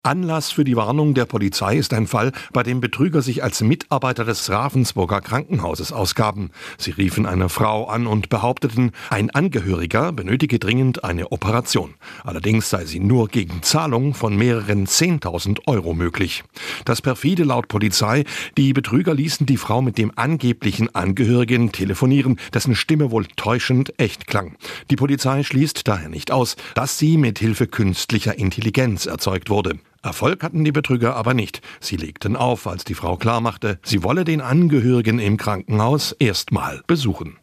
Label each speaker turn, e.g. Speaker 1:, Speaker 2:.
Speaker 1: Anlass für die Warnung der Polizei ist ein Fall, bei dem Betrüger sich als Mitarbeiter des Ravensburger Krankenhauses ausgaben. Sie riefen eine Frau an und behaupteten, ein Angehöriger benötige dringend eine Operation. Allerdings sei sie nur gegen Zahlung von mehreren 10.000 Euro möglich. Das perfide laut Polizei, die Betrüger ließen die Frau mit dem angeblichen Angehörigen telefonieren, dessen Stimme wohl täuschend echt klang. Die Polizei schließt daher nicht aus, dass sie mit Hilfe künstlicher Intelligenz erzeugt wurde. Erfolg hatten die Betrüger aber nicht. Sie legten auf, als die Frau klarmachte, sie wolle den Angehörigen im Krankenhaus erstmal besuchen.